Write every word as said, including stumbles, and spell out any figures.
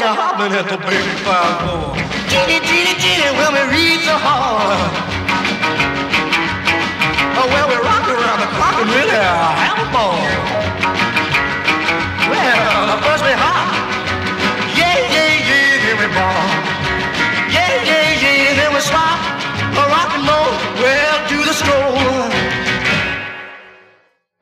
a hopping at the big fire floor. Genie, genie, genie, when we reach the hall. Oh, well, we rock around the clock and really have fun.